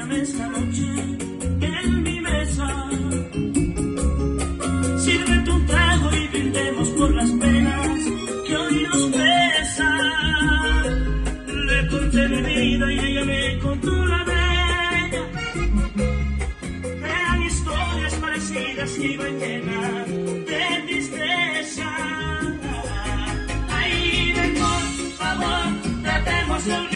acompáñame esta noche en mi mesa. Sírvete un trago y brindemos por las penas que hoy nos pesan. Le conté mi vida y ella me contó la de ella. Eran historias parecidas que iban